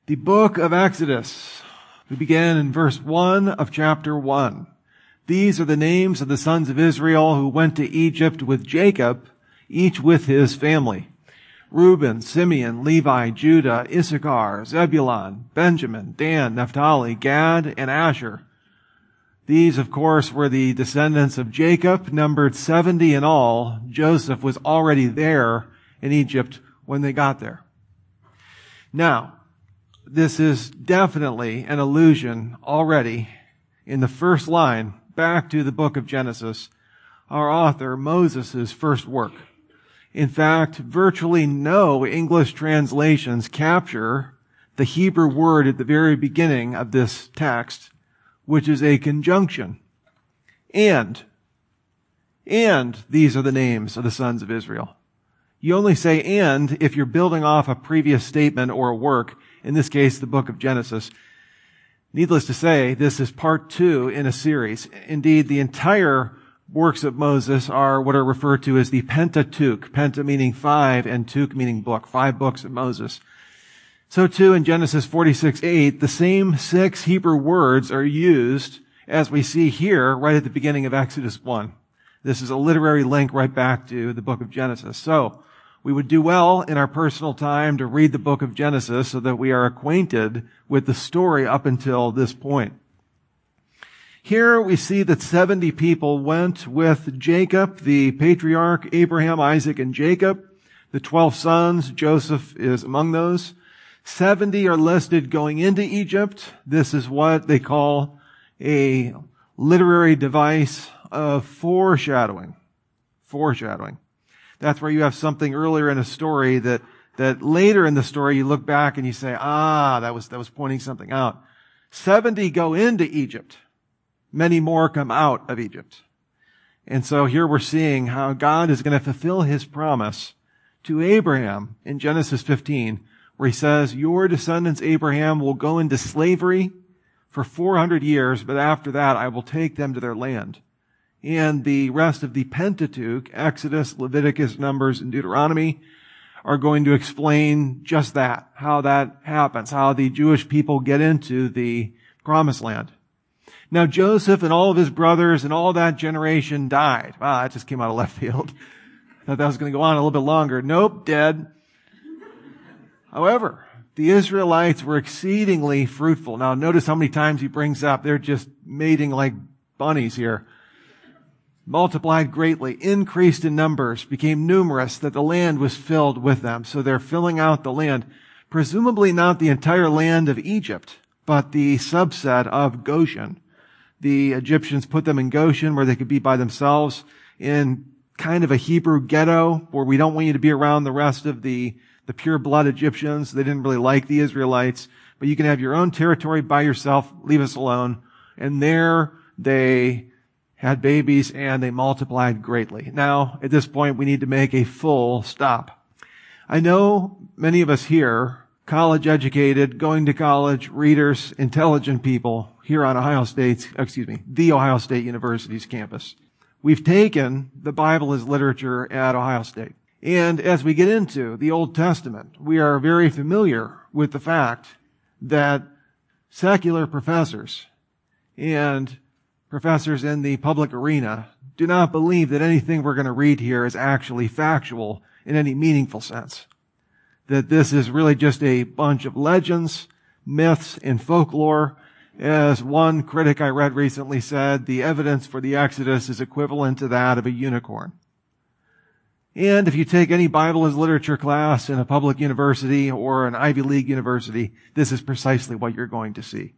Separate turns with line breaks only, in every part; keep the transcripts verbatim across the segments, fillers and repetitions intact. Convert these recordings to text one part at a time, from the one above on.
The book of Exodus. We begin in verse one of chapter one. These are the names of the sons of Israel who went to Egypt with Jacob, each with his family. Reuben, Simeon, Levi, Judah, Issachar, Zebulun, Benjamin, Dan, Naphtali, Gad, and Asher. These, of course, were the descendants of Jacob, numbered seventy in all. Joseph was already there in Egypt when they got there. Now, this is definitely an allusion already in the first line back to the book of Genesis, our author Moses' first work. In fact, virtually no English translations capture the Hebrew word at the very beginning of this text, which is a conjunction. And, and these are the names of the sons of Israel. You only say and if you're building off a previous statement or a work, in this case, the book of Genesis. Needless to say, this is part two in a series. Indeed, the entire works of Moses are what are referred to as the Pentateuch. Penta meaning five and Tuch meaning book. Five books of Moses. So too in Genesis forty-six eight, the same six Hebrew words are used as we see here right at the beginning of Exodus one. This is a literary link right back to the book of Genesis. So, we would do well in our personal time to read the book of Genesis so that we are acquainted with the story up until this point. Here we see that seventy people went with Jacob, the patriarch, Abraham, Isaac, and Jacob. The twelve sons, Joseph is among those. seventy are listed going into Egypt. This is what they call a literary device of foreshadowing. Foreshadowing. That's where you have something earlier in a story that, that later in the story you look back and you say, ah, that was, that was pointing something out. seventy go into Egypt. Many more come out of Egypt. And so here we're seeing how God is going to fulfill his promise to Abraham in Genesis fifteen, where he says, your descendants, Abraham, will go into slavery for four hundred years, but after that I will take them to their land. And the rest of the Pentateuch, Exodus, Leviticus, Numbers, and Deuteronomy, are going to explain just that, how that happens, how the Jewish people get into the Promised Land. Now, Joseph and all of his brothers and all that generation died. Wow, that just came out of left field. I thought that was going to go on a little bit longer. Nope, dead. However, the Israelites were exceedingly fruitful. Now, notice how many times he brings up, they're just mating like bunnies here. Multiplied greatly, increased in numbers, became numerous, that the land was filled with them. So they're filling out the land. Presumably not the entire land of Egypt, but the subset of Goshen. The Egyptians put them in Goshen where they could be by themselves in kind of a Hebrew ghetto where we don't want you to be around the rest of the, the pure blood Egyptians. They didn't really like the Israelites, but you can have your own territory by yourself, leave us alone. And there they had babies, and they multiplied greatly. Now, at this point, we need to make a full stop. I know many of us here, college-educated, going to college, readers, intelligent people here on Ohio State's, excuse me, the Ohio State University's campus. We've taken the Bible as literature at Ohio State. And as we get into the Old Testament, we are very familiar with the fact that secular professors and professors in the public arena do not believe that anything we're going to read here is actually factual in any meaningful sense. That this is really just a bunch of legends, myths, and folklore. As one critic I read recently said, the evidence for the Exodus is equivalent to that of a unicorn. And if you take any Bible as literature class in a public university or an Ivy League university, this is precisely what you're going to see.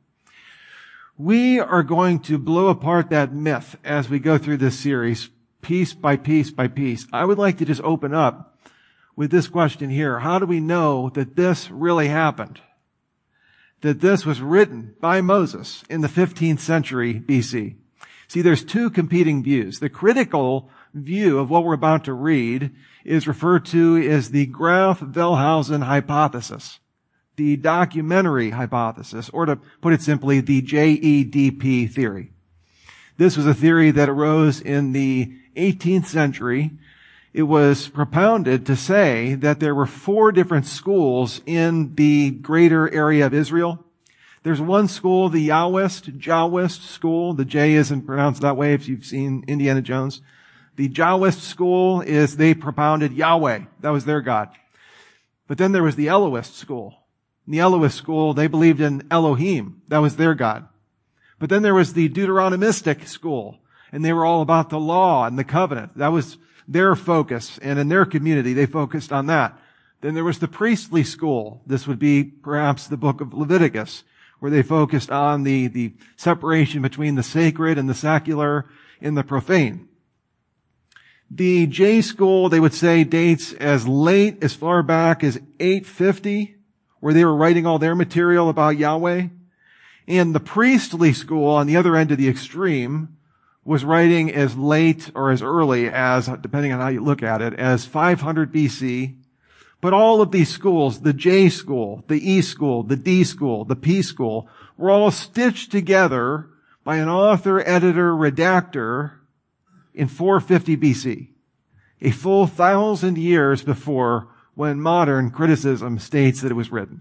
We are going to blow apart that myth as we go through this series, piece by piece by piece. I would like to just open up with this question here. How do we know that this really happened? That this was written by Moses in the fifteenth century B C? See, there's two competing views. The critical view of what we're about to read is referred to as the Graff-Wellhausen hypothesis. The documentary hypothesis, or to put it simply, the J E D P theory. This was a theory that arose in the eighteenth century. it was propounded to say that there were four different schools in the greater area of Israel. There's one school, the Yahwist, Jahwist school. The J isn't pronounced that way if you've seen Indiana Jones. The Jahwist school is, they propounded Yahweh. That was their God. But then there was the Elohist school. In the Elohist school, they believed in Elohim. That was their God. But then there was the Deuteronomistic school, and they were all about the law and the covenant. That was their focus, and in their community, they focused on that. Then there was the priestly school. This would be perhaps the book of Leviticus, where they focused on the, the separation between the sacred and the secular and the profane. The J school, they would say, dates as late, as far back as eight fifty, where they were writing all their material about Yahweh. And the priestly school, on the other end of the extreme, was writing as late or as early as, depending on how you look at it, as five hundred B C. But all of these schools, the J school, the E school, the D school, the P school, were all stitched together by an author, editor, redactor in four fifty B C. A full thousand years before when modern criticism states that it was written.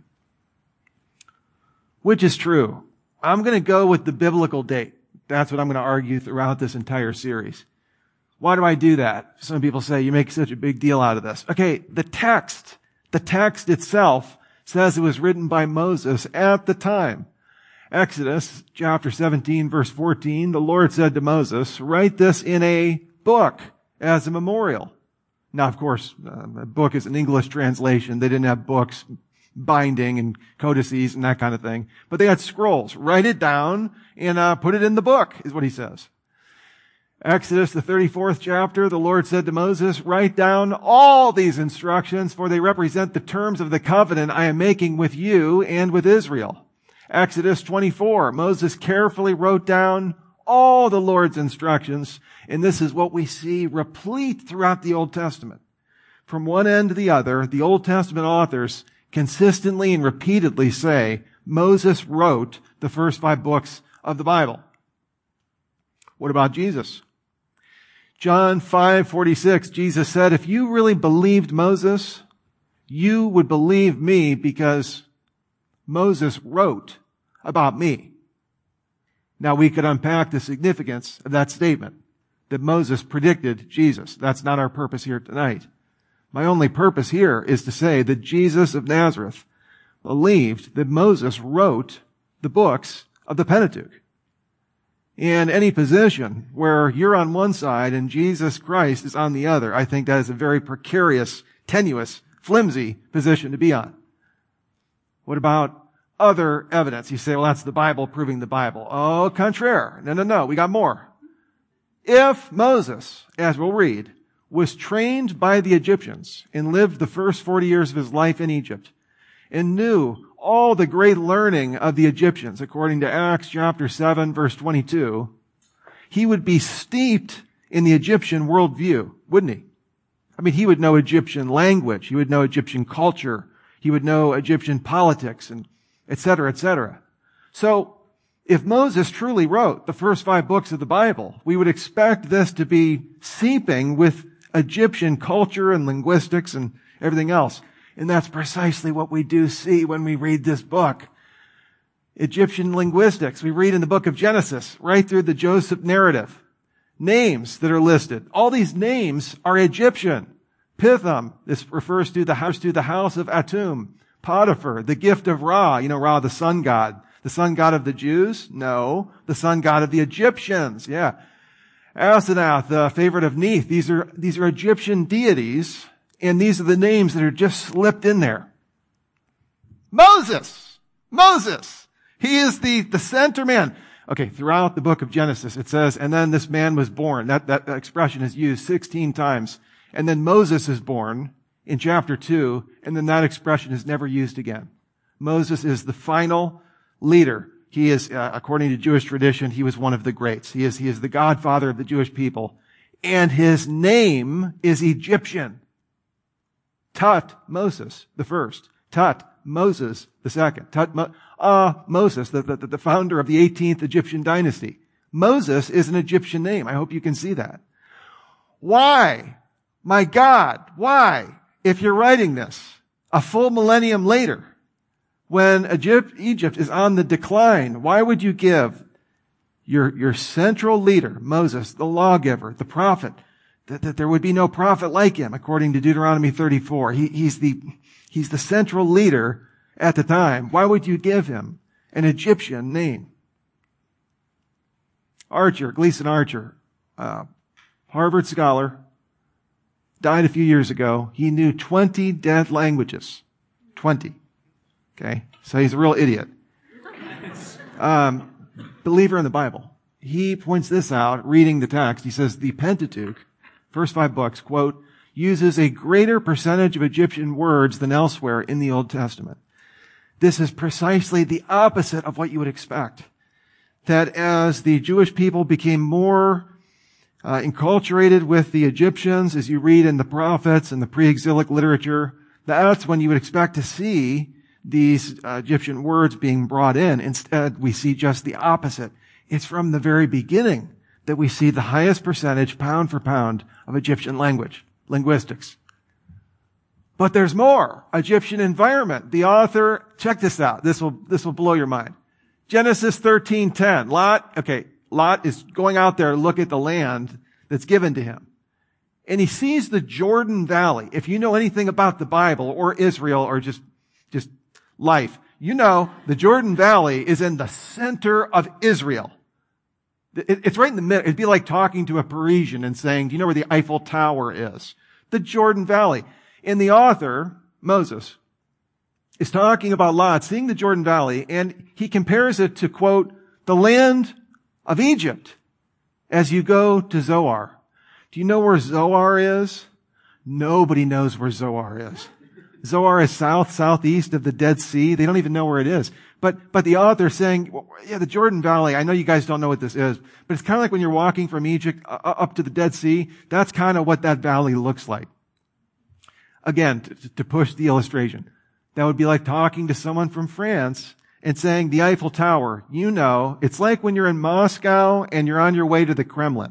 Which is true? I'm going to go with the biblical date. That's what I'm going to argue throughout this entire series. Why do I do that? Some people say, you make such a big deal out of this. Okay, the text, the text itself says it was written by Moses at the time. Exodus chapter seventeen, verse fourteen, the Lord said to Moses, write this in a book as a memorial. Now, of course, uh, a book is an English translation. They didn't have books, binding and codices and that kind of thing. But they had scrolls. Write it down and uh, put it in the book, is what he says. Exodus, the thirty-fourth chapter, the Lord said to Moses, write down all these instructions, for they represent the terms of the covenant I am making with you and with Israel. Exodus twenty-four, Moses carefully wrote down all the Lord's instructions, and this is what we see replete throughout the Old Testament. From one end to the other, the Old Testament authors consistently and repeatedly say, Moses wrote the first five books of the Bible. What about Jesus? John five forty-six, Jesus said, if you really believed Moses, you would believe me because Moses wrote about me. Now we could unpack the significance of that statement, that Moses predicted Jesus. That's not our purpose here tonight. My only purpose here is to say that Jesus of Nazareth believed that Moses wrote the books of the Pentateuch. In any position where you're on one side and Jesus Christ is on the other, I think that is a very precarious, tenuous, flimsy position to be on. What about other evidence? You say, well, that's the Bible proving the Bible. Oh, contraire. No, no, no. We got more. If Moses, as we'll read, was trained by the Egyptians and lived the first forty years of his life in Egypt and knew all the great learning of the Egyptians, according to Acts chapter seven, verse twenty-two, he would be steeped in the Egyptian worldview, wouldn't he? I mean, he would know Egyptian language. He would know Egyptian culture. He would know Egyptian politics and et cetera, et cetera. So if Moses truly wrote the first five books of the Bible, we would expect this to be seeping with Egyptian culture and linguistics and everything else. And that's precisely what we do see when we read this book. Egyptian linguistics. We read in the book of Genesis, right through the Joseph narrative. Names that are listed. All these names are Egyptian. Pithom, this refers to the house, to the house of Atum. Potiphar, the gift of Ra, you know, Ra, the sun god. The sun god of the Jews? No. The sun god of the Egyptians. Yeah. Asenath, the favorite of Neith. These are, these are Egyptian deities. And these are the names that are just slipped in there. Moses! Moses! He is the, the center man. Okay, throughout the book of Genesis, it says, and then this man was born. That, that, that expression is used sixteen times. And then Moses is born in chapter two, and then that expression is never used again. Moses is the final leader. He is, uh, according to Jewish tradition, he was one of the greats. He is, he is the godfather of the Jewish people. And his name is Egyptian. Tut Moses, the first. Tut Moses, the second. Tut Mo- uh, Moses, the, the, the founder of the eighteenth Egyptian dynasty. Moses is an Egyptian name. I hope you can see that. Why My God, why? If you're writing this a full millennium later, when Egypt, Egypt is on the decline, why would you give your, your central leader, Moses, the lawgiver, the prophet, that, that there would be no prophet like him, according to Deuteronomy thirty-four. He, he's the, he's the central leader at the time. Why would you give him an Egyptian name? Archer, Gleason Archer, uh, Harvard scholar, died a few years ago. He knew twenty dead languages. twenty. Okay? So he's a real idiot. Um, believer in the Bible. He points this out, reading the text. He says, the Pentateuch, first five books, quote, uses a greater percentage of Egyptian words than elsewhere in the Old Testament. This is precisely the opposite of what you would expect. That as the Jewish people became more uh, enculturated with the Egyptians, as you read in the prophets and the pre-exilic literature, that's when you would expect to see these uh, Egyptian words being brought in. Instead, we see just the opposite. It's from the very beginning that we see the highest percentage, pound for pound, of Egyptian language, linguistics. But there's more. Egyptian environment. The author, check this out. This will, this will blow your mind. Genesis thirteen ten. Lot, okay, Lot is going out there to look at the land that's given to him. And he sees the Jordan Valley. If you know anything about the Bible or Israel or just, just life, you know the Jordan Valley is in the center of Israel. It's right in the middle. It'd be like talking to a Parisian and saying, do you know where the Eiffel Tower is? The Jordan Valley. And the author, Moses, is talking about Lot seeing the Jordan Valley, and he compares it to, quote, the land of Egypt as you go to Zoar. Do you know where Zoar is? Nobody knows where Zoar is. Zoar is south, southeast of the Dead Sea. They don't even know where it is. But, but the author is saying, well, yeah, the Jordan Valley, I know you guys don't know what this is, but it's kind of like when you're walking from Egypt up to the Dead Sea. That's kind of what that valley looks like. Again, to, to push the illustration, that would be like talking to someone from France and saying the Eiffel Tower, you know, it's like when you're in Moscow and you're on your way to the Kremlin.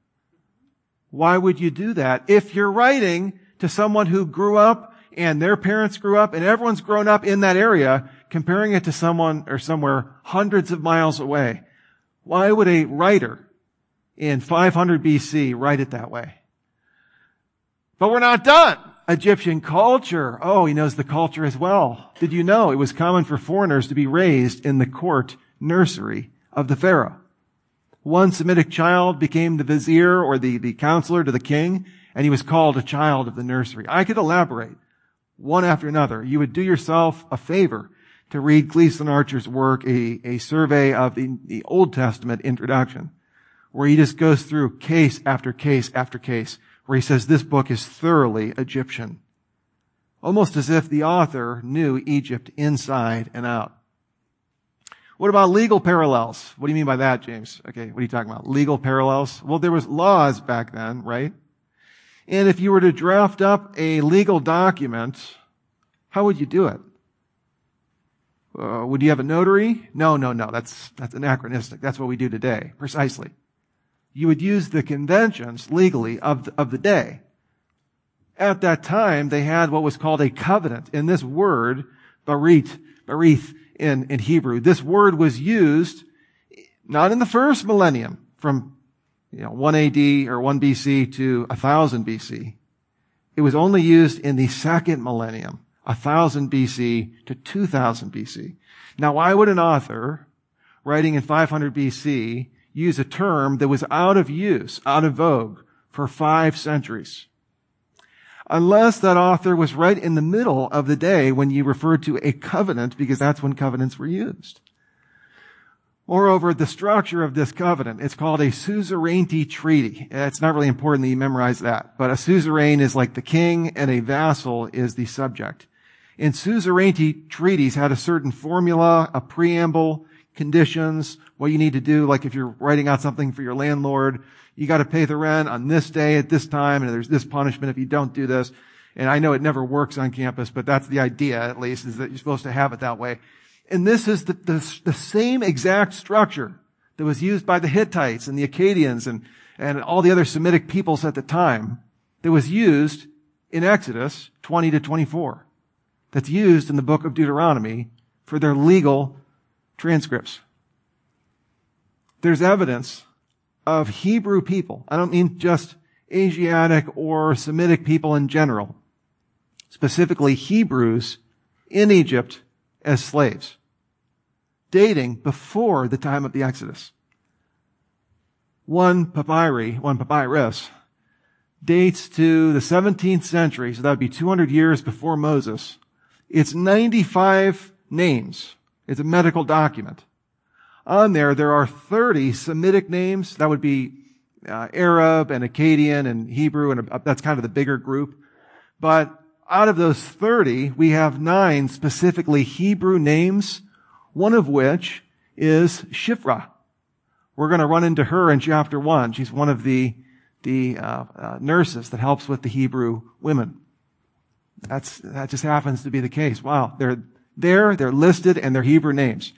Why would you do that? If you're writing to someone who grew up and their parents grew up and everyone's grown up in that area, comparing it to someone or somewhere hundreds of miles away, why would a writer in five hundred B C write it that way? But we're not done. Egyptian culture. Oh, he knows the culture as well. Did you know it was common for foreigners to be raised in the court nursery of the Pharaoh? One Semitic child became the vizier or the, the counselor to the king, and he was called a child of the nursery. I could elaborate one after another. You would do yourself a favor to read Gleason Archer's work, a, a survey of the, the Old Testament introduction, where he just goes through case after case after case, where he says this book is thoroughly Egyptian. Almost as if the author knew Egypt inside and out. What about legal parallels? What do you mean by that, James? Okay, what are you talking about? Legal parallels? Well, there was laws back then, right? And if you were to draft up a legal document, how would you do it? Uh, would you have a notary? No, no, no. That's, that's anachronistic. That's what we do today. Precisely. You would use the conventions legally of the, of the day. At that time, they had what was called a covenant. In this word, barit, barith in, in Hebrew, this word was used not in the first millennium from, you know, one A D or one B C to one thousand B C. It was only used in the second millennium, one thousand B C to two thousand B C. Now, why would an author writing in five hundred B C use a term that was out of use, out of vogue for five centuries? Unless that author was right in the middle of the day when you referred to a covenant, because that's when covenants were used. Moreover, the structure of this covenant, it's called a suzerainty treaty. It's not really important that you memorize that, but a suzerain is like the king and a vassal is the subject. And suzerainty treaties had a certain formula, a preamble, conditions, what you need to do, like if you're writing out something for your landlord, you got to pay the rent on this day at this time, and there's this punishment if you don't do this. And I know it never works on campus, but that's the idea, at least, is that you're supposed to have it that way. And this is the, the, the same exact structure that was used by the Hittites and the Akkadians and, and all the other Semitic peoples at the time. that was used in Exodus twenty to twenty-four, that's used in the book of Deuteronomy for their legal transcripts. There's evidence of Hebrew people. I don't mean just Asiatic or Semitic people in general. Specifically Hebrews in Egypt as slaves, dating before the time of the Exodus. One papyri, one papyrus, dates to the seventeenth century, so that would be two hundred years before Moses. It's ninety-five names. It's a medical document. On there, there are thirty Semitic names. That would be uh, Arab and Akkadian and Hebrew, and uh, that's kind of the bigger group. But out of those thirty, we have nine specifically Hebrew names, one of which is Shiphrah. We're going to run into her in chapter one. She's one of the, the uh, uh, nurses that helps with the Hebrew women. That's, that just happens to be the case. Wow. They're there, they're listed, and they're Hebrew names.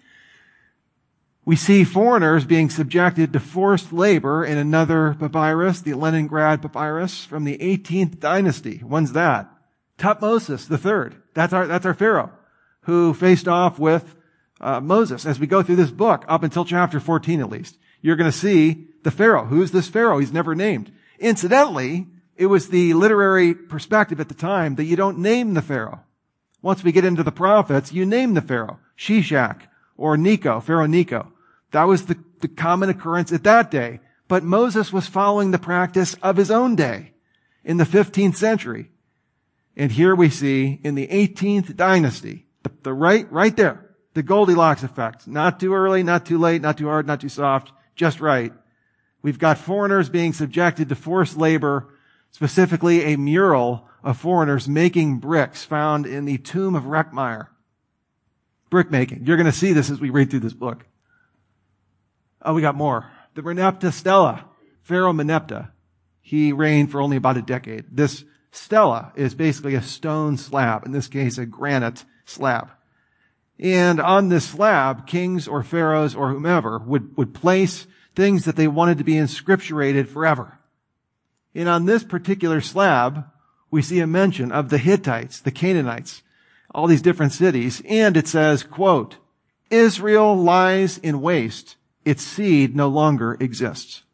We see foreigners being subjected to forced labor in another papyrus, the Leningrad papyrus from the eighteenth dynasty. When's that? Tutmosis the third. That's our, that's our Pharaoh who faced off with uh, Moses. As we go through this book, up until chapter fourteen at least, you're going to see the Pharaoh. Who's this Pharaoh? He's never named. Incidentally, it was the literary perspective at the time that you don't name the Pharaoh. Once we get into the prophets, you name the Pharaoh. Shishak or Necho, Pharaoh Necho. That was the, the common occurrence at that day. But Moses was following the practice of his own day in the fifteenth century. And here we see in the eighteenth dynasty, the, the right, right there, the Goldilocks effect. Not too early, not too late, not too hard, not too soft, just right. We've got foreigners being subjected to forced labor, specifically a mural of foreigners making bricks found in the tomb of Reckmeyer. Brick making. You're going to see this as we read through this book. Oh, we got more. The Merneptah Stela. Pharaoh Merneptah. He reigned for only about a decade. This stela is basically a stone slab, in this case a granite slab. And on this slab, kings or pharaohs or whomever would, would place things that they wanted to be inscripturated forever. And on this particular slab, we see a mention of the Hittites, the Canaanites, all these different cities, and it says, quote, Israel lies in waste, its seed no longer exists.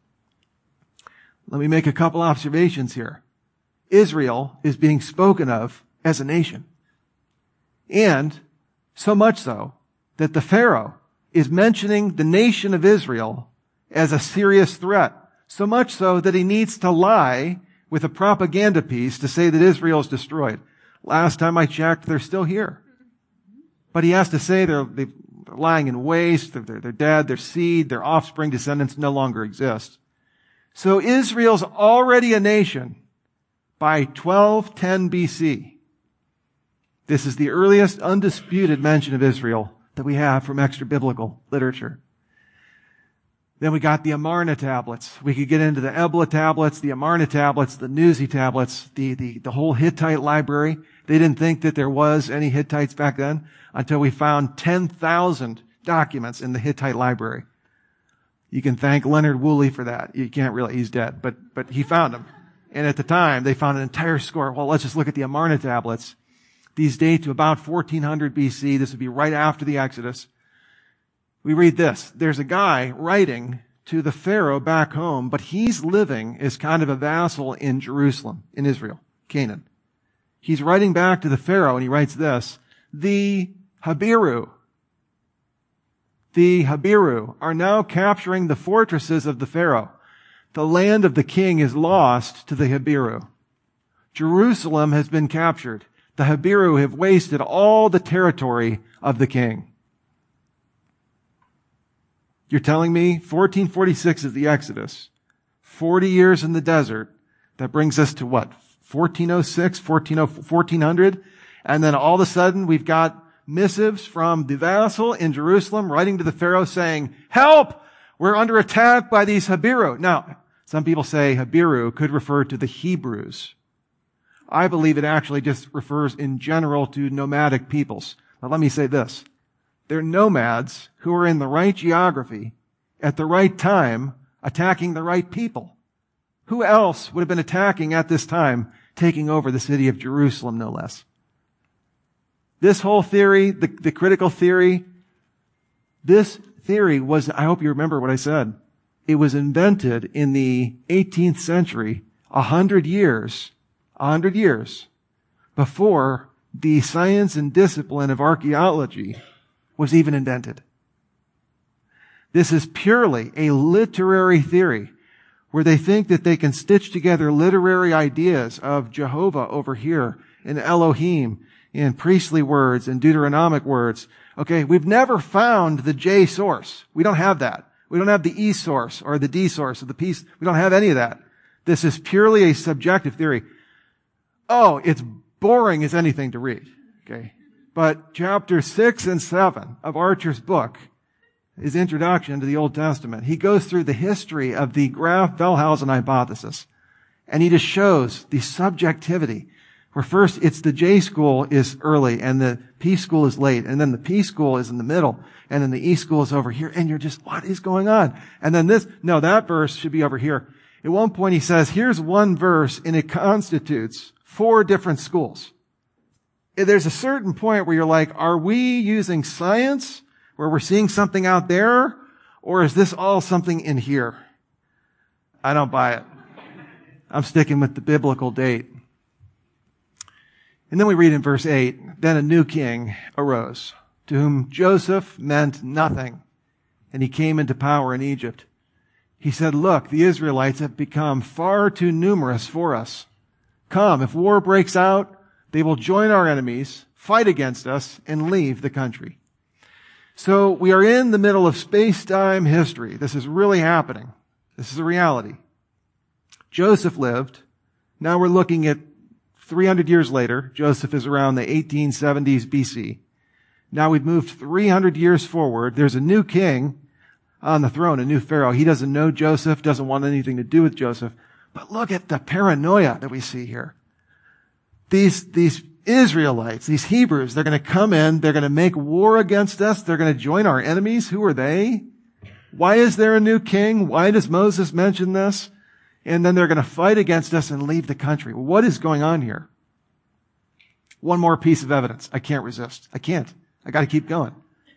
Let me make a couple observations here. Israel is being spoken of as a nation. And so much so that the Pharaoh is mentioning the nation of Israel as a serious threat. So much so that he needs to lie with a propaganda piece to say that Israel is destroyed. Last time I checked, they're still here. But he has to say they're, they're lying in waste, they're, they're dead, their seed, their offspring, descendants no longer exist. So Israel's already a nation by twelve ten B C. This is the earliest undisputed mention of Israel that we have from extra-biblical literature. Then we got the Amarna tablets. We could get into the Ebla tablets, the Amarna tablets, the Nuzi tablets, the, the, the whole Hittite library. They didn't think that there was any Hittites back then until we found ten thousand documents in the Hittite library. You can thank Leonard Woolley for that. You can't really, he's dead, but, but he found them. And at the time, they found an entire score. Well, let's just look at the Amarna tablets. These date to about fourteen hundred B C. This would be right after the Exodus. We read this. There's a guy writing to the Pharaoh back home, but he's living as kind of a vassal in Jerusalem, in Israel, Canaan. He's writing back to the Pharaoh, and he writes this. The Habiru, the Habiru are now capturing the fortresses of the Pharaoh. The land of the king is lost to the Habiru. Jerusalem has been captured. The Habiru have wasted all the territory of the king. You're telling me fourteen forty-six is the Exodus. forty years in the desert. That brings us to what? fourteen oh six, fourteen hundred? And then all of a sudden we've got missives from the vassal in Jerusalem writing to the Pharaoh saying, help! We're under attack by these Habiru. Now, some people say Habiru could refer to the Hebrews. I believe it actually just refers in general to nomadic peoples. Now let me say this. They're nomads who are in the right geography at the right time attacking the right people Who else would have been attacking at this time, taking over the city of Jerusalem, no less? This whole theory, the, the critical theory, this theory was, I hope you remember what I said. It was invented in the eighteenth century, a hundred years, a hundred years before the science and discipline of archaeology was even invented. This is purely a literary theory where they think that they can stitch together literary ideas of Jehovah over here and Elohim in priestly words and Deuteronomic words. Okay, we've never found the J source. We don't have that. We don't have the E source or the D source or the P. We don't have any of that. This is purely a subjective theory. Oh, it's boring as anything to read. Okay. But chapter six and seven of Archer's book, his introduction to the Old Testament, he goes through the history of the Graf-Wellhausen hypothesis. And he just shows the subjectivity. Where first it's the J school is early and the P school is late, and then the P school is in the middle, and then the E school is over here, and you're just, what is going on? And then this, no, that verse should be over here. At one point he says, here's one verse and it constitutes four different schools. There's a certain point where you're like, are we using science where we're seeing something out there, or is this all something in here? I don't buy it. I'm sticking with the biblical date. And then we read in verse eight, then a new king arose, to whom Joseph meant nothing, and he came into power in Egypt. He said, look, the Israelites have become far too numerous for us. Come, if war breaks out, they will join our enemies, fight against us, and leave the country. So we are in the middle of space-time history. This is really happening. This is a reality. Joseph lived. Now we're looking at three hundred years later. Joseph is around the eighteen seventies B C. Now we've moved three hundred years forward. There's a new king on the throne, a new Pharaoh. He doesn't know Joseph, doesn't want anything to do with Joseph. But look at the paranoia that we see here. These, these Israelites, these Hebrews, they're going to come in, they're going to make war against us, they're going to join our enemies. Who are they? Why is there a new king? Why does Moses mention this? And then they're going to fight against us and leave the country. What is going on here? One more piece of evidence. I can't resist. I can't. I got to keep going.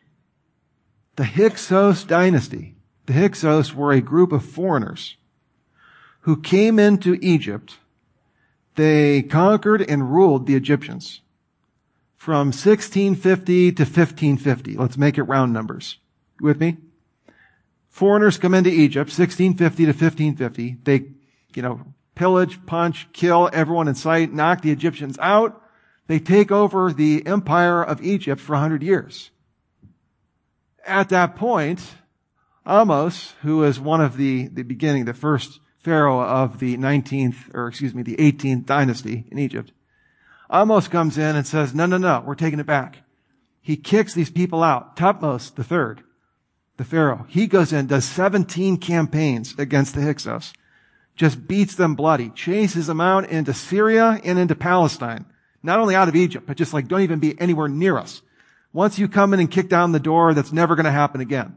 The Hyksos dynasty. The Hyksos were a group of foreigners who came into Egypt. They conquered and ruled the Egyptians from sixteen fifty to fifteen fifty. Let's make it round numbers. You with me? Foreigners come into Egypt, sixteen fifty to fifteen fifty. They, you know, pillage, punch, kill everyone in sight, knock the Egyptians out. They take over the empire of Egypt for a hundred years. At that point, Amos, who is one of the, the beginning, the first pharaoh of the nineteenth, or excuse me, the eighteenth dynasty in Egypt, Amos comes in and says, no, no, no, we're taking it back. He kicks these people out. Thutmose the third, the pharaoh, he goes in, does seventeen campaigns against the Hyksos, just beats them bloody, chases them out into Syria and into Palestine. Not only out of Egypt, but just like, don't even be anywhere near us. Once you come in and kick down the door, that's never going to happen again.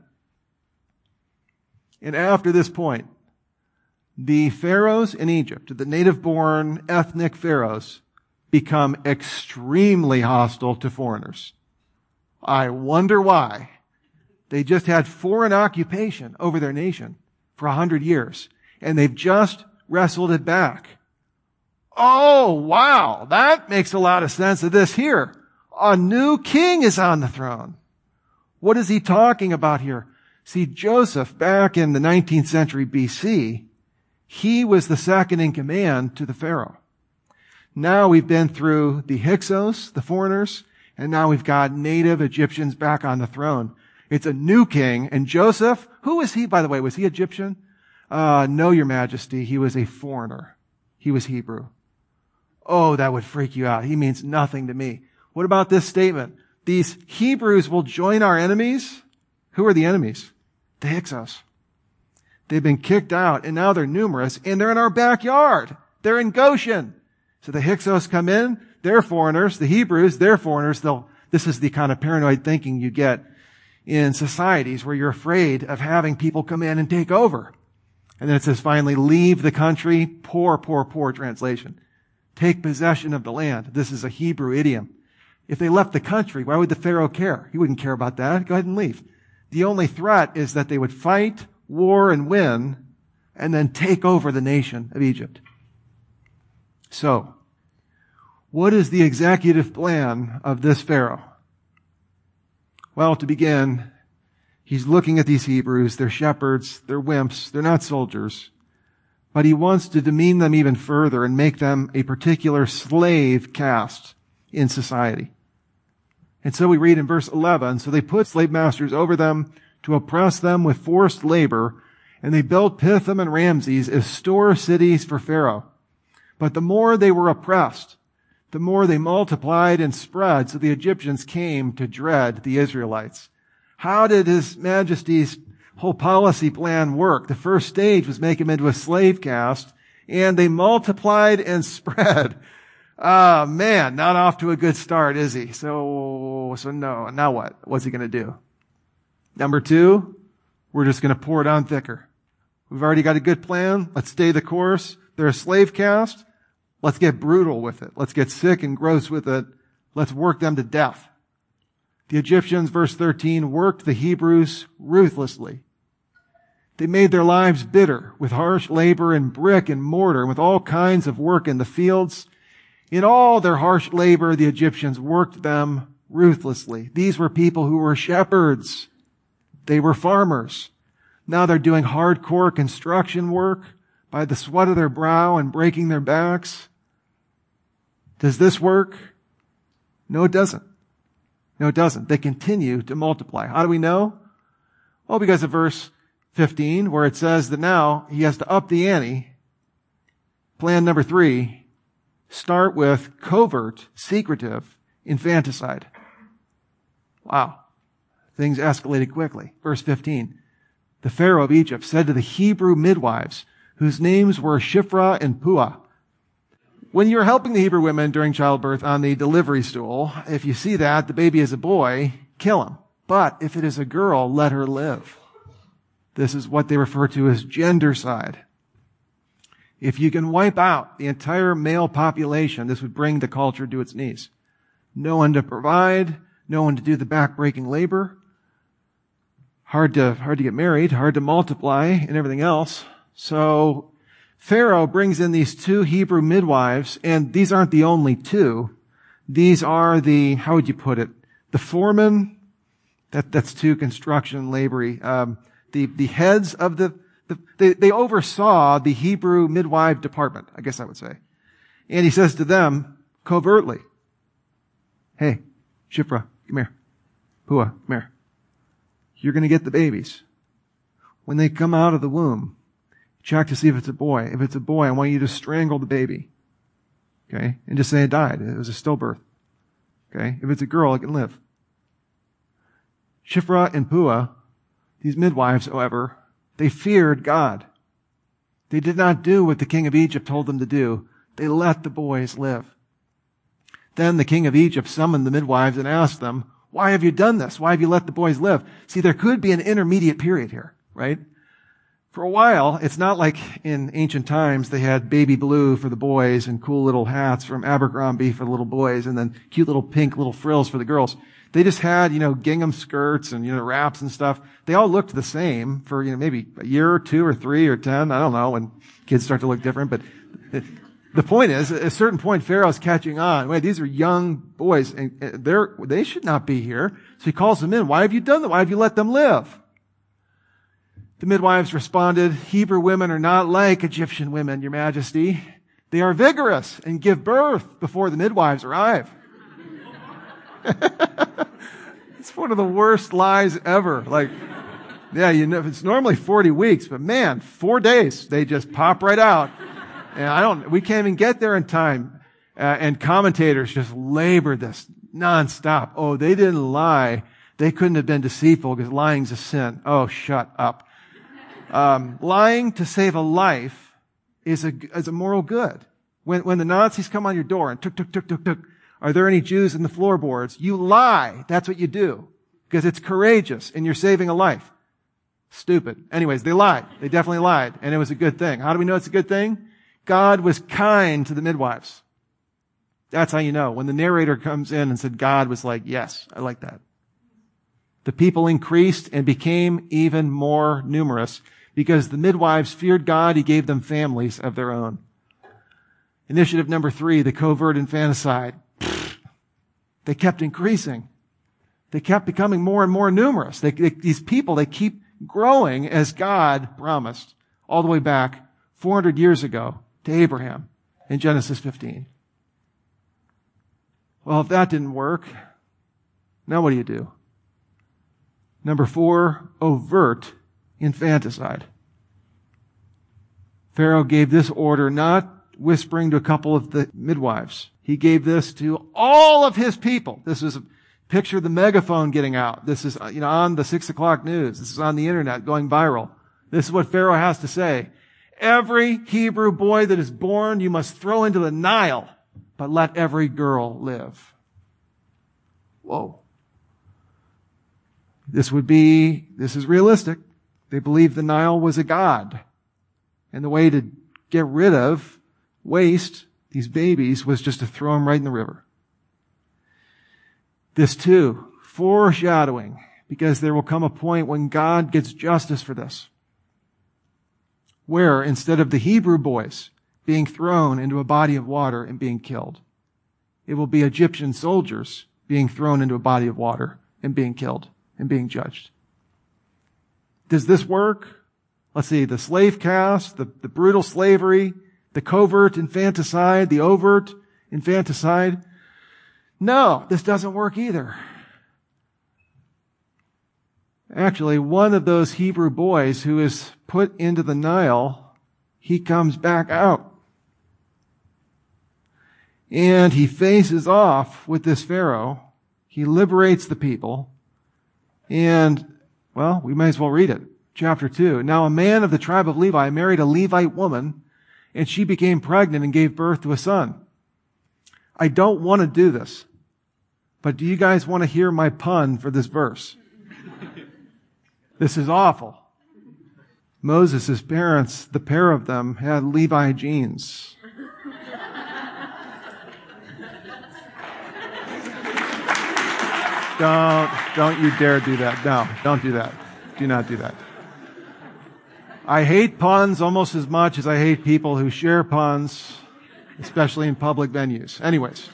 And after this point, the pharaohs in Egypt, the native-born ethnic pharaohs, become extremely hostile to foreigners. I wonder why. They just had foreign occupation over their nation for a hundred years, and they've just wrestled it back. Oh, wow, that makes a lot of sense of this here. A new king is on the throne. What is he talking about here? See, Joseph, back in the nineteenth century B C, he was the second in command to the Pharaoh. Now we've been through the Hyksos, the foreigners, and now we've got native Egyptians back on the throne. It's a new king, and Joseph, who was he, by the way? Was he Egyptian? Uh, no, Your Majesty, he was a foreigner. He was Hebrew. Oh, that would freak you out. He means nothing to me. What about this statement? These Hebrews will join our enemies. Who are the enemies? The Hyksos. They've been kicked out, and now they're numerous, and they're in our backyard. They're in Goshen. So the Hyksos come in, they're foreigners. The Hebrews, they're foreigners. They'll, this is the kind of paranoid thinking you get in societies where you're afraid of having people come in and take over. And then it says finally, leave the country. Poor, poor, poor translation. Take possession of the land. This is a Hebrew idiom. If they left the country, why would the Pharaoh care? He wouldn't care about that. Go ahead and leave. The only threat is that they would fight, war, and win, and then take over the nation of Egypt. So, what is the executive plan of this Pharaoh? Well, to begin, he's looking at these Hebrews. They're shepherds. They're wimps. They're not soldiers. But he wants to demean them even further and make them a particular slave caste in society. And so we read in verse eleven, so they put slave masters over them to oppress them with forced labor, and they built Pithom and Ramses as store cities for Pharaoh. But the more they were oppressed, the more they multiplied and spread, so the Egyptians came to dread the Israelites. How did His Majesty's whole policy plan work? The first stage was make them into a slave caste, and they multiplied and spread. Ah, uh, man, not off to a good start, is he? So, so no, now what? What's he going to do? Number two, we're just going to pour it on thicker. We've already got a good plan. Let's stay the course. They're a slave caste. Let's get brutal with it. Let's get sick and gross with it. Let's work them to death. The Egyptians, verse thirteen, worked the Hebrews ruthlessly. They made their lives bitter with harsh labor in brick and mortar and with all kinds of work in the fields. In all their harsh labor, the Egyptians worked them ruthlessly. These were people who were shepherds. They were farmers. Now they're doing hardcore construction work by the sweat of their brow and breaking their backs. Does this work? No, it doesn't. No, it doesn't. They continue to multiply. How do we know? Well, because of verse fifteen, where it says that now he has to up the ante. Plan number three, start with covert, secretive infanticide. Wow. Things escalated quickly. Verse fifteen. The Pharaoh of Egypt said to the Hebrew midwives, whose names were Shiphrah and Puah. When you're helping the Hebrew women during childbirth on the delivery stool, if you see that the baby is a boy, kill him. But if it is a girl, let her live. This is what they refer to as gendercide. If you can wipe out the entire male population, this would bring the culture to its knees. No one to provide, no one to do the back-breaking labor. Hard to, hard to get married, hard to multiply, and everything else. So Pharaoh brings in these two Hebrew midwives, and these aren't the only two. These are the, how would you put it? The foremen, that, that's too construction labory. Um, the, the heads of the, the they, they oversaw the Hebrew midwife department, I guess I would say. And he says to them, covertly, hey, Shiphrah, come here. Puah, come here. You're going to get the babies. When they come out of the womb, check to see if it's a boy. If it's a boy, I want you to strangle the baby. Okay? And just say it died. It was a stillbirth. Okay? If it's a girl, it can live. Shiphrah and Puah, these midwives, however, they feared God. They did not do what the king of Egypt told them to do. They let the boys live. Then the king of Egypt summoned the midwives and asked them, why have you done this? Why have you let the boys live? See, there could be an intermediate period here, right? For a while, it's not like in ancient times they had baby blue for the boys and cool little hats from Abercrombie for the little boys and then cute little pink little frills for the girls. They just had, you know, gingham skirts and, you know, wraps and stuff. They all looked the same for, you know, maybe a year or two or three or ten. I don't know when kids start to look different, but the point is, at a certain point, Pharaoh's catching on. Wait, these are young boys, and they're, they should not be here. So he calls them in. Why have you done that? Why have you let them live? The midwives responded, Hebrew women are not like Egyptian women, Your Majesty. They are vigorous and give birth before the midwives arrive. It's one of the worst lies ever. Like, yeah, you know, it's normally forty weeks, but man, four days, they just pop right out. And I don't, we can't even get there in time. Uh, and commentators just labor this nonstop. Oh, they didn't lie. They couldn't have been deceitful because lying's a sin. Oh, shut up. Um, lying to save a life is a, is a moral good. When, when the Nazis come on your door and tuk, tuk, tuk, tuk, tuk, are there any Jews in the floorboards? You lie. That's what you do because it's courageous and you're saving a life. Stupid. Anyways, they lied. They definitely lied. And it was a good thing. How do we know it's a good thing? God was kind to the midwives. That's how you know. When the narrator comes in and said God was like, yes, I like that. The people increased and became even more numerous because the midwives feared God. He gave them families of their own. Initiative number three, the covert infanticide. They kept increasing. They kept becoming more and more numerous. They, they, these people, they keep growing as God promised all the way back four hundred years ago to Abraham in Genesis fifteen. Well, if that didn't work, now what do you do? Number four, overt infanticide. Pharaoh gave this order not whispering to a couple of the midwives. He gave this to all of his people. This is a picture of the megaphone getting out. This is, you know, on the six o'clock news. This is on the internet going viral. This is what Pharaoh has to say. Every Hebrew boy that is born you must throw into the Nile, but let every girl live. Whoa. This would be, this is realistic. They believed the Nile was a god. And the way to get rid of waste, these babies, was just to throw them right in the river. This too, foreshadowing, because there will come a point when God gets justice for this. Where instead of the Hebrew boys being thrown into a body of water and being killed, it will be Egyptian soldiers being thrown into a body of water and being killed and being judged. Does this work? Let's see, the slave caste, the, the brutal slavery, the covert infanticide, the overt infanticide. No, this doesn't work either. Actually, one of those Hebrew boys who is put into the Nile, he comes back out. And he faces off with this Pharaoh. He liberates the people. And, well, we may as well read it. Chapter two. Now a man of the tribe of Levi married a Levite woman, and she became pregnant and gave birth to a son. I don't want to do this, but do you guys want to hear my pun for this verse? This is awful. Moses' parents, the pair of them, had Levi genes. Don't, don't you dare do that. No, don't do that. Do not do that. I hate puns almost as much as I hate people who share puns, especially in public venues. Anyways.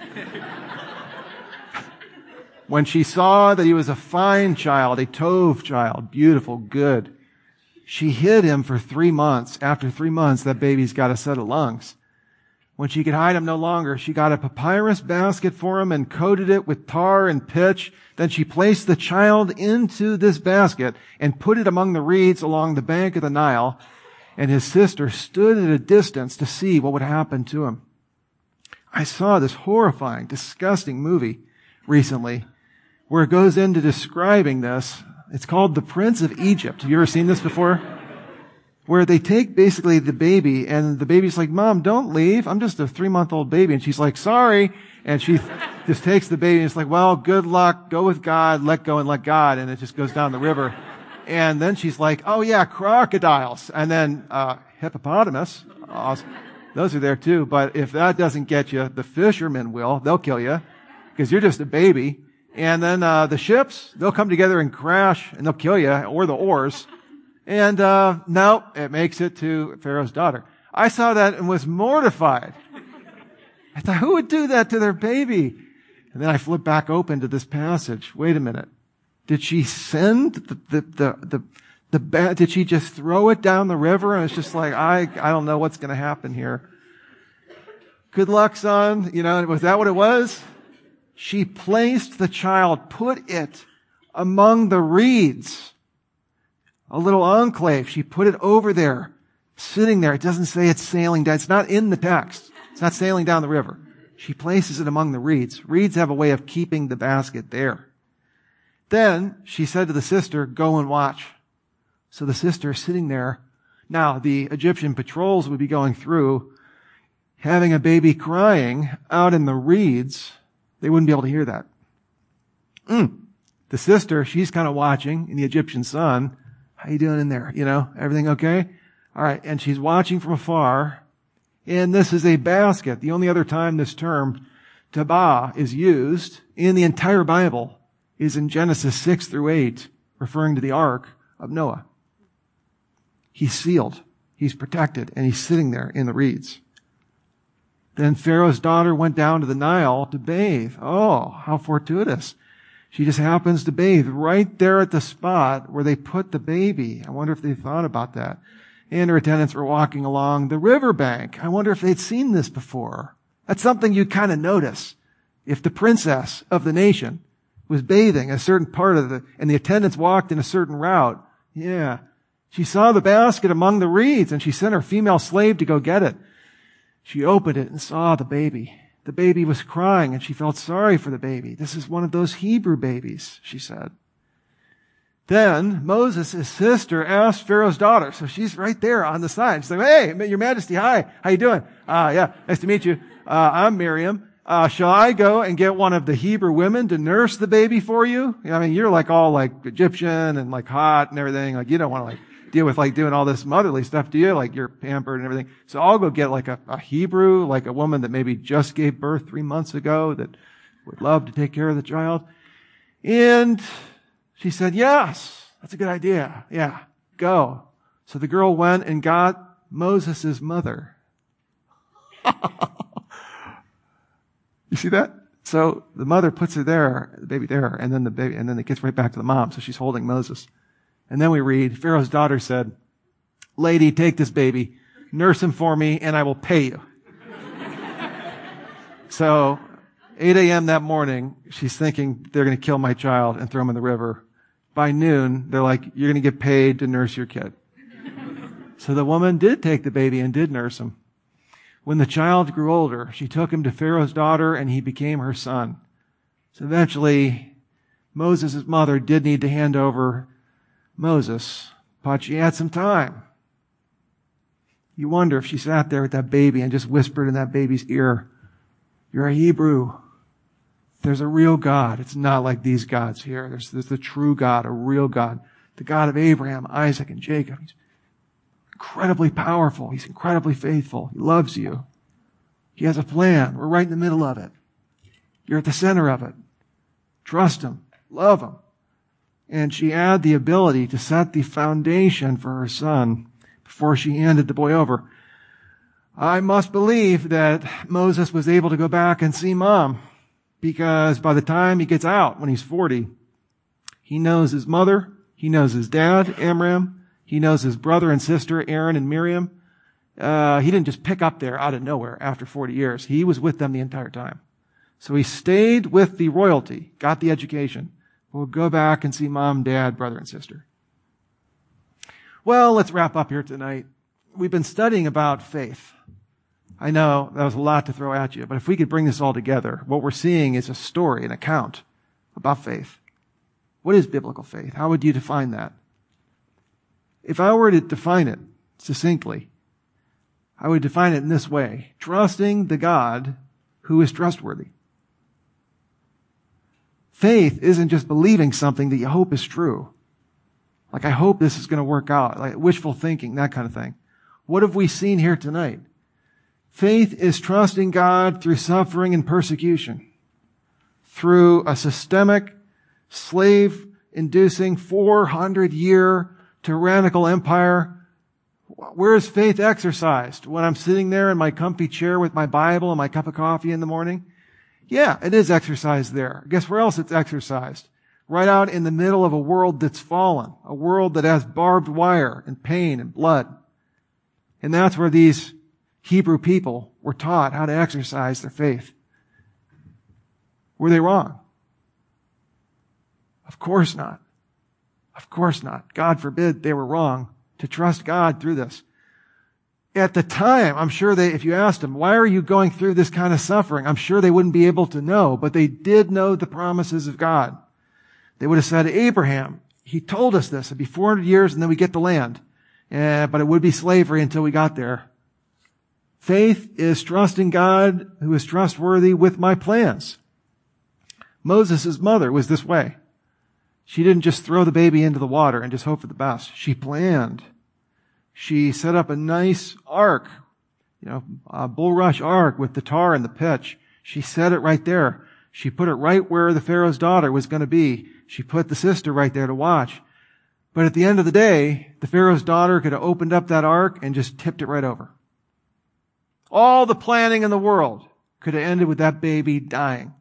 When she saw that he was a fine child, a Tov child, beautiful, good, she hid him for three months. After three months, that baby's got a set of lungs. When she could hide him no longer, she got a papyrus basket for him and coated it with tar and pitch. Then she placed the child into this basket and put it among the reeds along the bank of the Nile. And his sister stood at a distance to see what would happen to him. I saw this horrifying, disgusting movie recently where it goes into describing this. It's called The Prince of Egypt. Have you ever seen this before? Where they take basically the baby, and the baby's like, Mom, don't leave. I'm just a three-month-old baby. And she's like, sorry. And she just takes the baby, and it's like, well, good luck. Go with God. Let go and let God. And it just goes down the river. And then she's like, oh, yeah, crocodiles. And then uh hippopotamus. Awesome. Those are there, too. But if that doesn't get you, the fishermen will. They'll kill you because you're just a baby. And then uh the ships, they'll come together and crash, and they'll kill you, or the oars. And, uh, no, it makes it to Pharaoh's daughter. I saw that and was mortified. I thought, who would do that to their baby? And then I flipped back open to this passage. Wait a minute. Did she send the, the, the, the, the ba- did she just throw it down the river? And it's just like, I, I don't know what's going to happen here. Good luck, son. You know, was that what it was? She placed the child, put it among the reeds. A little enclave. She put it over there, sitting there. It doesn't say it's sailing down. It's not in the text. It's not sailing down the river. She places it among the reeds. Reeds have a way of keeping the basket there. Then she said to the sister, go and watch. So the sister is sitting there. Now, the Egyptian patrols would be going through, having a baby crying out in the reeds. They wouldn't be able to hear that. Mm. The sister, she's kind of watching in the Egyptian sun. How you doing in there? You know, everything okay? All right. And she's watching from afar. And this is a basket. The only other time this term, tabah, is used in the entire Bible is in Genesis six through eight, referring to the ark of Noah. He's sealed. He's protected. And he's sitting there in the reeds. Then Pharaoh's daughter went down to the Nile to bathe. Oh, how fortuitous. She just happens to bathe right there at the spot where they put the baby. I wonder if they thought about that. And her attendants were walking along the riverbank. I wonder if they'd seen this before. That's something you kind of notice. If the princess of the nation was bathing a certain part of the, and the attendants walked in a certain route, yeah, she saw the basket among the reeds and she sent her female slave to go get it. She opened it and saw the baby. The baby was crying and she felt sorry for the baby. This is one of those Hebrew babies, she said. Then Moses, his sister, asked Pharaoh's daughter. So she's right there on the side. She's like, hey, your majesty, hi. How you doing? Uh, yeah, nice to meet you. Uh, I'm Miriam. Uh, shall I go and get one of the Hebrew women to nurse the baby for you? I mean, you're like all like Egyptian and like hot and everything. Like you don't want to like deal with like doing all this motherly stuff, do you? Like you're pampered and everything. So I'll go get like a, a Hebrew, like a woman that maybe just gave birth three months ago that would love to take care of the child. And she said, yes, that's a good idea. Yeah, go. So the girl went and got Moses' mother. You see that? So the mother puts her there, the baby there, and then the baby, and then it gets right back to the mom. So she's holding Moses. And then we read, Pharaoh's daughter said, lady, take this baby, nurse him for me, and I will pay you. So eight a.m. that morning, she's thinking they're going to kill my child and throw him in the river. By noon, they're like, you're going to get paid to nurse your kid. So the woman did take the baby and did nurse him. When the child grew older, she took him to Pharaoh's daughter and he became her son. So eventually, Moses' mother did need to hand over Moses, but she had some time. You wonder if she sat there with that baby and just whispered in that baby's ear, you're a Hebrew. There's a real God. It's not like these gods here. There's, there's the true God, a real God, the God of Abraham, Isaac, and Jacob. He's incredibly powerful. He's incredibly faithful. He loves you. He has a plan. We're right in the middle of it. You're at the center of it. Trust him. Love him. And she had the ability to set the foundation for her son before she handed the boy over. I must believe that Moses was able to go back and see mom, because by the time he gets out, when he's forty, he knows his mother, he knows his dad, Amram, he knows his brother and sister, Aaron and Miriam. Uh, he didn't just pick up there out of nowhere after forty years. He was with them the entire time. So he stayed with the royalty, got the education. We'll go back and see mom, dad, brother, and sister. Well, let's wrap up here tonight. We've been studying about faith. I know that was a lot to throw at you, but if we could bring this all together, what we're seeing is a story, an account about faith. What is biblical faith? How would you define that? If I were to define it succinctly, I would define it in this way: trusting the God who is trustworthy. Faith isn't just believing something that you hope is true. Like, I hope this is going to work out. Like wishful thinking, that kind of thing. What have we seen here tonight? Faith is trusting God through suffering and persecution, through a systemic, slave-inducing, four hundred year tyrannical empire. Where is faith exercised? When I'm sitting there in my comfy chair with my Bible and my cup of coffee in the morning? Yeah, it is exercised there. Guess where else it's exercised? Right out in the middle of a world that's fallen, a world that has barbed wire and pain and blood. And that's where these Hebrew people were taught how to exercise their faith. Were they wrong? Of course not. Of course not. God forbid they were wrong to trust God through this. At the time, I'm sure they, if you asked them, why are you going through this kind of suffering? I'm sure they wouldn't be able to know, but they did know the promises of God. They would have said, Abraham, he told us this. It'd be four hundred years and then we get the land. Eh, but it would be slavery until we got there. Faith is trusting God who is trustworthy with my plans. Moses' mother was this way. She didn't just throw the baby into the water and just hope for the best. She planned. She set up a nice ark, you know, a bulrush ark with the tar and the pitch. She set it right there. She put it right where the Pharaoh's daughter was going to be. She put the sister right there to watch. But at the end of the day, the Pharaoh's daughter could have opened up that ark and just tipped it right over. All the planning in the world could have ended with that baby dying.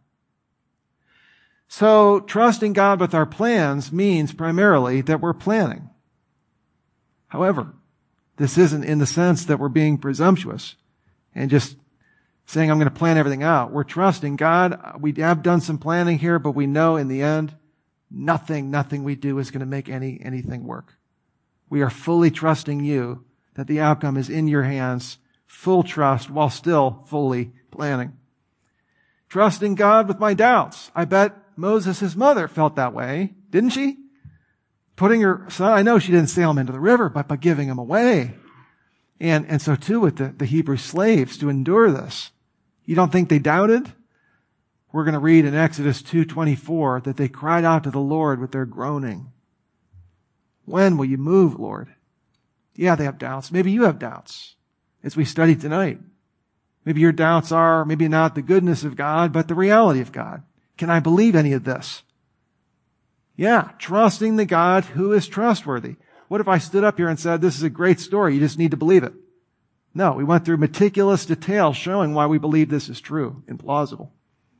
So trusting God with our plans means primarily that we're planning. However, this isn't in the sense that we're being presumptuous and just saying, I'm going to plan everything out. We're trusting God. We have done some planning here, but we know in the end, nothing, nothing we do is going to make any, anything work. We are fully trusting you that the outcome is in your hands, full trust while still fully planning. Trusting God with my doubts. I bet Moses' mother felt that way, didn't she? Putting her son, I know she didn't sail him into the river, but by giving him away. And, and so too with the, the Hebrew slaves to endure this. You don't think they doubted? We're going to read in Exodus two twenty-four that they cried out to the Lord with their groaning. When will you move, Lord? Yeah, they have doubts. Maybe you have doubts as we study tonight. Maybe your doubts are maybe not the goodness of God, but the reality of God. Can I believe any of this? Yeah, trusting the God who is trustworthy. What if I stood up here and said, this is a great story, you just need to believe it? No, we went through meticulous detail showing why we believe this is true and plausible.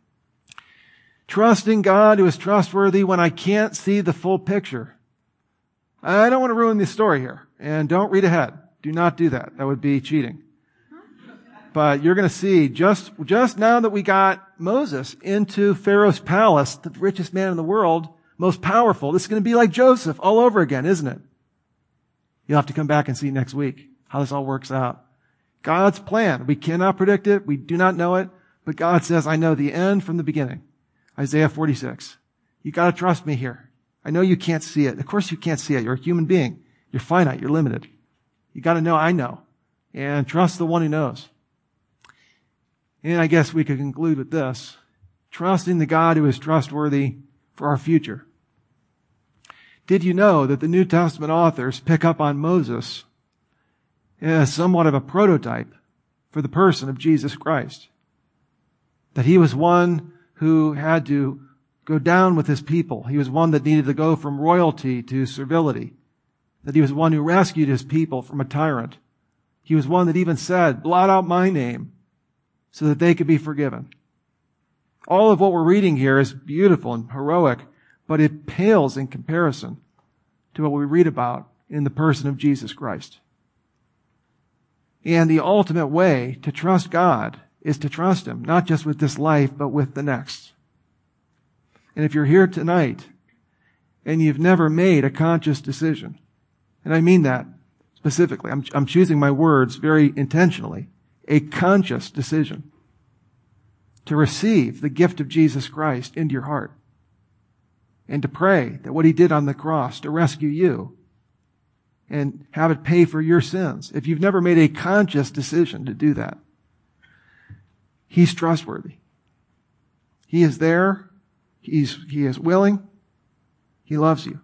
Trusting God who is trustworthy when I can't see the full picture. I don't want to ruin the story here, and don't read ahead. Do not do that. That would be cheating. But you're going to see just, just now that we got Moses into Pharaoh's palace, the richest man in the world, most powerful, this is going to be like Joseph all over again, isn't it? You'll have to come back and see next week how this all works out. God's plan. We cannot predict it. We do not know it. But God says, I know the end from the beginning. Isaiah forty-six. You got to trust me here. I know you can't see it. Of course you can't see it. You're a human being. You're finite. You're limited. You got to know I know. And trust the one who knows. And I guess we could conclude with this. Trusting the God who is trustworthy for our future. Did you know that the New Testament authors pick up on Moses as somewhat of a prototype for the person of Jesus Christ? That he was one who had to go down with his people. He was one that needed to go from royalty to servility. That he was one who rescued his people from a tyrant. He was one that even said, blot out my name so that they could be forgiven. All of what we're reading here is beautiful and heroic, but it pales in comparison to what we read about in the person of Jesus Christ. And the ultimate way to trust God is to trust Him, not just with this life, but with the next. And if you're here tonight and you've never made a conscious decision, and I mean that specifically, I'm, I'm choosing my words very intentionally, a conscious decision to receive the gift of Jesus Christ into your heart and to pray that what He did on the cross to rescue you and have it pay for your sins. If you've never made a conscious decision to do that, He's trustworthy. He is there. He's, He is willing. He loves you.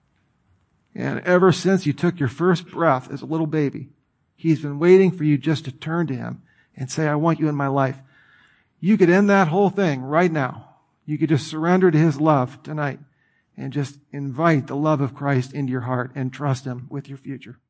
And ever since you took your first breath as a little baby, He's been waiting for you just to turn to Him and say, I want you in my life. You could end that whole thing right now. You could just surrender to His love tonight and just invite the love of Christ into your heart and trust Him with your future.